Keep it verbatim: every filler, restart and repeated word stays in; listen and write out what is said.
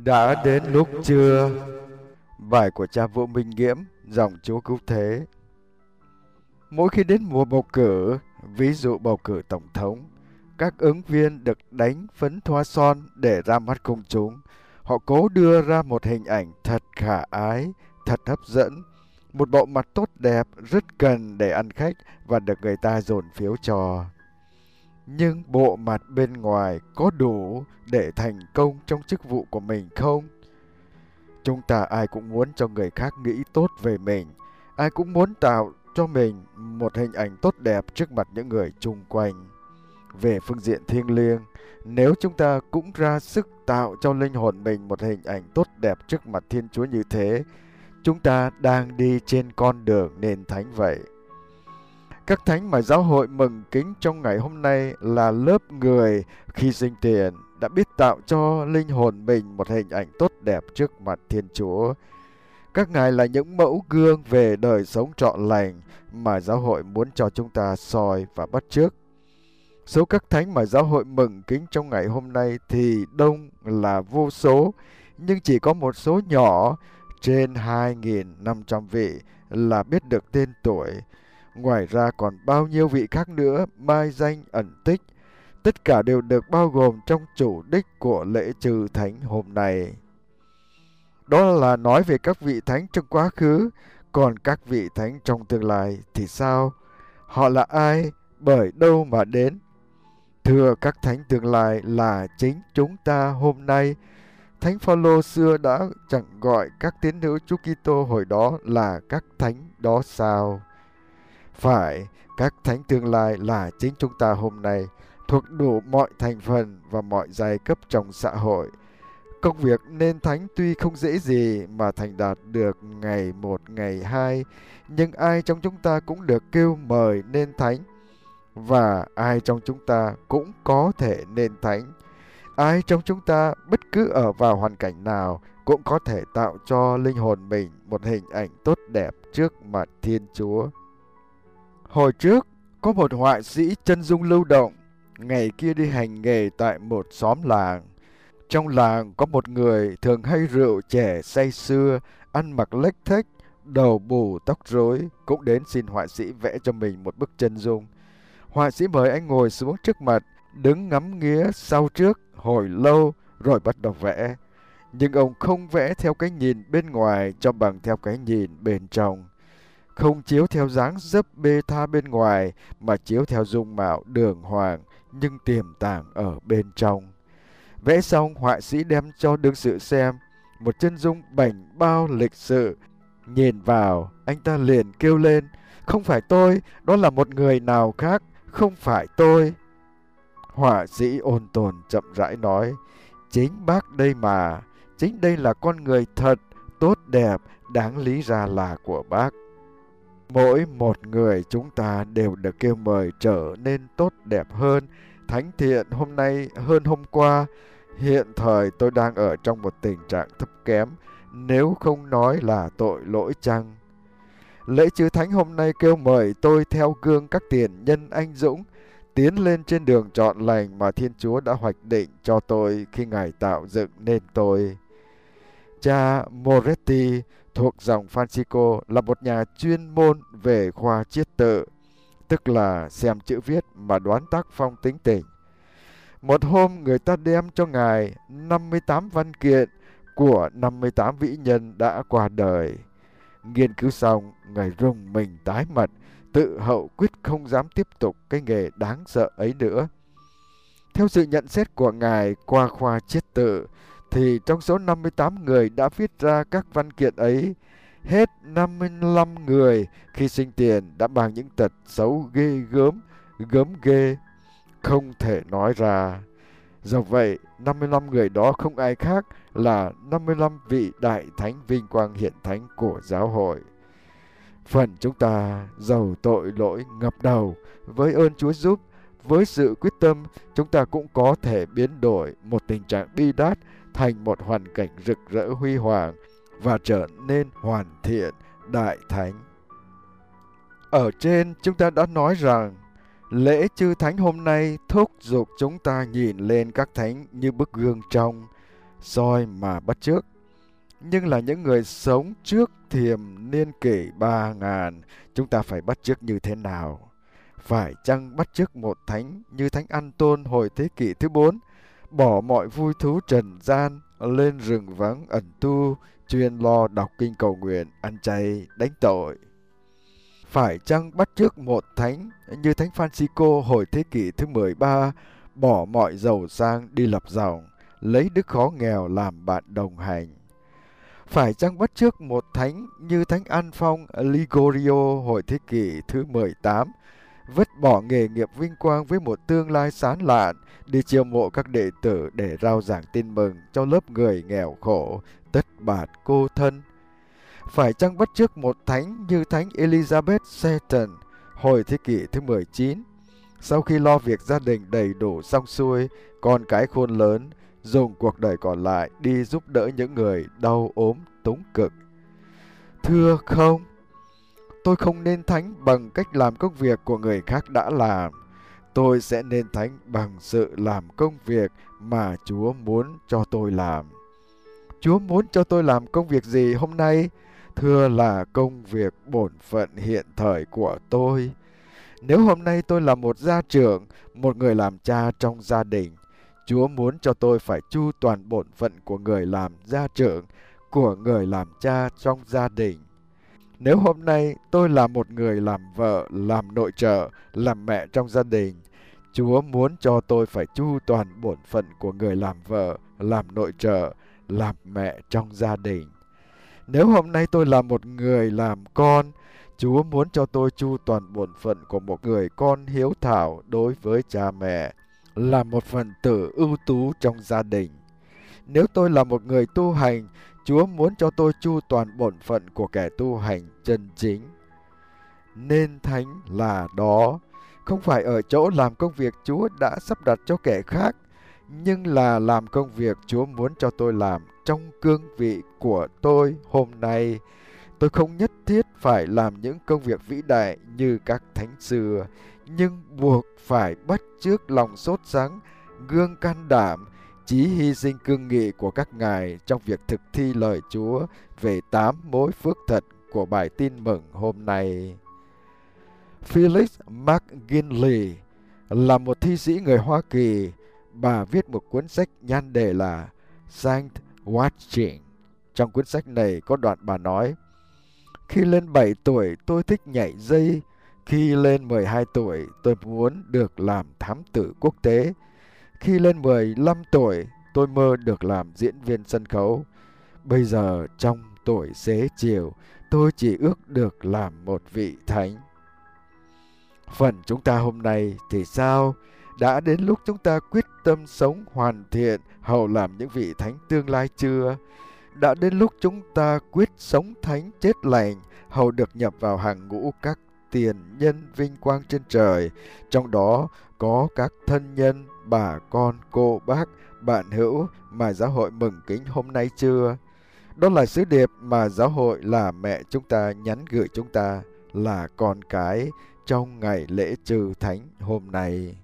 Đã đến lúc trưa. Bài của cha Vũ Minh Nghiễm, dòng Chúa Cứu Thế. Mỗi khi đến mùa bầu cử, ví dụ bầu cử tổng thống, các ứng viên được đánh phấn thoa son để ra mắt công chúng. Họ cố đưa ra một hình ảnh thật khả ái, thật hấp dẫn, một bộ mặt tốt đẹp rất cần để ăn khách và được người ta dồn phiếu cho. Nhưng bộ mặt bên ngoài có đủ để thành công trong chức vụ của mình không? Chúng ta ai cũng muốn cho người khác nghĩ tốt về mình, ai cũng muốn tạo cho mình một hình ảnh tốt đẹp trước mặt những người chung quanh. Về phương diện thiêng liêng, nếu chúng ta cũng ra sức tạo cho linh hồn mình một hình ảnh tốt đẹp trước mặt Thiên Chúa như thế, chúng ta đang đi trên con đường nên thánh vậy. Các thánh mà giáo hội mừng kính trong ngày hôm nay là lớp người khi sinh tiền đã biết tạo cho linh hồn mình một hình ảnh tốt đẹp trước mặt Thiên Chúa. Các ngài là những mẫu gương về đời sống trọn lành mà giáo hội muốn cho chúng ta soi và bắt chước. Số các thánh mà giáo hội mừng kính trong ngày hôm nay thì đông là vô số, nhưng chỉ có một số nhỏ, trên hai nghìn năm trăm vị là biết được tên tuổi. Ngoài ra còn bao nhiêu vị khác nữa mai danh ẩn tích. Tất cả đều được bao gồm trong chủ đích của lễ trừ thánh hôm nay. Đó là nói về các vị thánh trong quá khứ, còn các vị thánh trong tương lai thì sao? Họ là ai? Bởi đâu mà đến? Thưa, các thánh tương lai là chính chúng ta hôm nay. Thánh Phaolô xưa đã chẳng gọi các tín hữu Chúa Kitô hồi đó là các thánh đó sao? Phải, các thánh tương lai là chính chúng ta hôm nay, thuộc đủ mọi thành phần và mọi giai cấp trong xã hội. Công việc nên thánh tuy không dễ gì mà thành đạt được ngày một ngày hai, nhưng ai trong chúng ta cũng được kêu mời nên thánh, và ai trong chúng ta cũng có thể nên thánh. Ai trong chúng ta bất cứ ở vào hoàn cảnh nào cũng có thể tạo cho linh hồn mình một hình ảnh tốt đẹp trước mặt Thiên Chúa. Hồi trước, có một họa sĩ chân dung lưu động, ngày kia đi hành nghề tại một xóm làng. Trong làng có một người thường hay rượu chè say sưa, ăn mặc lếch thếch, đầu bù tóc rối, cũng đến xin họa sĩ vẽ cho mình một bức chân dung. Họa sĩ mời anh ngồi xuống trước mặt, đứng ngắm nghía sau trước hồi lâu rồi bắt đầu vẽ. Nhưng ông không vẽ theo cái nhìn bên ngoài cho bằng theo cái nhìn bên trong. Không chiếu theo dáng dấp bê tha bên ngoài mà chiếu theo dung mạo đường hoàng nhưng tiềm tàng ở bên trong. Vẽ xong, họa sĩ đem cho đương sự xem một chân dung bảnh bao lịch sự. Nhìn vào, anh ta liền kêu lên: "Không phải tôi, đó là một người nào khác, không phải tôi." Họa sĩ ôn tồn chậm rãi nói: "Chính bác đây mà, chính đây là con người thật, tốt đẹp, đáng lý ra là của bác." Mỗi một người chúng ta đều được kêu mời trở nên tốt đẹp hơn, thánh thiện hôm nay hơn hôm qua. Hiện thời tôi đang ở trong một tình trạng thấp kém, nếu không nói là tội lỗi chăng. Lễ chư thánh hôm nay kêu mời tôi theo gương các tiền nhân anh dũng, tiến lên trên đường trọn lành mà Thiên Chúa đã hoạch định cho tôi khi Ngài tạo dựng nên tôi. Cha Moretti thuộc dòng Francisco là một nhà chuyên môn về khoa chiết tự, tức là xem chữ viết mà đoán tác phong tính tình. Một hôm người ta đem cho Ngài năm mươi tám văn kiện của năm mươi tám vĩ nhân đã qua đời. Nghiên cứu xong, Ngài rùng mình tái mặt, tự hậu quyết không dám tiếp tục cái nghề đáng sợ ấy nữa. Theo sự nhận xét của Ngài qua khoa chiết tự, thì trong số năm mươi tám người đã viết ra các văn kiện ấy, hết năm mươi lăm người khi sinh tiền đã mang những tật xấu ghê gớm, gớm ghê, không thể nói ra. Do vậy, năm mươi lăm người đó không ai khác là năm mươi lăm vị đại thánh vinh quang hiện thánh của giáo hội. Phần chúng ta giàu tội lỗi ngập đầu, với ơn Chúa giúp, với sự quyết tâm, chúng ta cũng có thể biến đổi một tình trạng bi đát thành một hoàn cảnh rực rỡ huy hoàng và trở nên hoàn thiện, đại thánh. Ở trên chúng ta đã nói rằng lễ chư thánh hôm nay thúc giục chúng ta nhìn lên các thánh như bức gương trong. soi mà bắt chước, nhưng là những người sống trước thiềm niên kỷ ba ngàn, chúng ta phải bắt chước như thế nào? Phải chăng bắt chước một thánh như Thánh An-tôn hồi thế kỷ thứ bốn, bỏ mọi vui thú trần gian, lên rừng vắng ẩn tu, chuyên lo đọc kinh cầu nguyện, ăn chay, đánh tội? Phải chăng bắt chước một thánh như Thánh Francisco hồi thế kỷ thứ mười ba, bỏ mọi giàu sang đi lập dòng, lấy đức khó nghèo làm bạn đồng hành? Phải chăng bắt chước một thánh như Thánh An Phong Ligorio hồi thế kỷ thứ mười tám, vứt bỏ nghề nghiệp vinh quang với một tương lai sáng lạn, đi chiêu mộ các đệ tử để rao giảng tin mừng cho lớp người nghèo khổ, tất bạt cô thân? Phải chăng bắt chước một thánh như Thánh Elizabeth Seton hồi thế kỷ thứ mười chín, sau khi lo việc gia đình đầy đủ xong xuôi, con cái khôn lớn, dùng cuộc đời còn lại đi giúp đỡ những người đau ốm túng cực? Thưa không, tôi không nên thánh bằng cách làm công việc của người khác đã làm. Tôi sẽ nên thánh bằng sự làm công việc mà Chúa muốn cho tôi làm. Chúa muốn cho tôi làm công việc gì hôm nay? Thưa là công việc bổn phận hiện thời của tôi. Nếu hôm nay tôi là một gia trưởng, một người làm cha trong gia đình, Chúa muốn cho tôi phải chu toàn bổn phận của người làm gia trưởng, của người làm cha trong gia đình. Nếu hôm nay tôi là một người làm vợ, làm nội trợ, làm mẹ trong gia đình, Chúa muốn cho tôi phải chu toàn bổn phận của người làm vợ, làm nội trợ, làm mẹ trong gia đình. Nếu hôm nay tôi là một người làm con, Chúa muốn cho tôi chu toàn bổn phận của một người con hiếu thảo đối với cha mẹ, là một phần tử ưu tú trong gia đình. Nếu tôi là một người tu hành, Chúa muốn cho tôi chu toàn bổn phận của kẻ tu hành chân chính. Nên thánh là đó, không phải ở chỗ làm công việc Chúa đã sắp đặt cho kẻ khác, nhưng là làm công việc Chúa muốn cho tôi làm trong cương vị của tôi hôm nay. Tôi không nhất thiết phải làm những công việc vĩ đại như các thánh xưa, nhưng buộc phải bắt chước lòng sốt sắng, gương can đảm, chí hy sinh cương nghị của các ngài trong việc thực thi lời Chúa về tám mối phước thật của bài tin mừng hôm nay. Phyllis McGinley là một thi sĩ người Hoa Kỳ. Bà viết một cuốn sách nhan đề là Saint Watching. Trong cuốn sách này có đoạn bà nói: khi lên bảy tuổi tôi thích nhảy dây. Khi lên mười hai tuổi tôi muốn được làm thám tử quốc tế. Khi lên mười lăm tuổi tôi mơ được làm diễn viên sân khấu. Bây giờ trong tuổi xế chiều tôi chỉ ước được làm một vị thánh. Phần chúng ta hôm nay thì sao? Đã đến lúc chúng ta quyết tâm sống hoàn thiện hầu làm những vị thánh tương lai chưa? Đã đến lúc chúng ta quyết sống thánh chết lành hầu được nhập vào hàng ngũ các tiền nhân vinh quang trên trời, trong đó có các thân nhân, bà con, cô bác, bạn hữu mà giáo hội mừng kính hôm nay chưa? Đó là sứ điệp mà giáo hội là mẹ chúng ta nhắn gửi chúng ta là con cái trong ngày lễ trừ thánh hôm nay.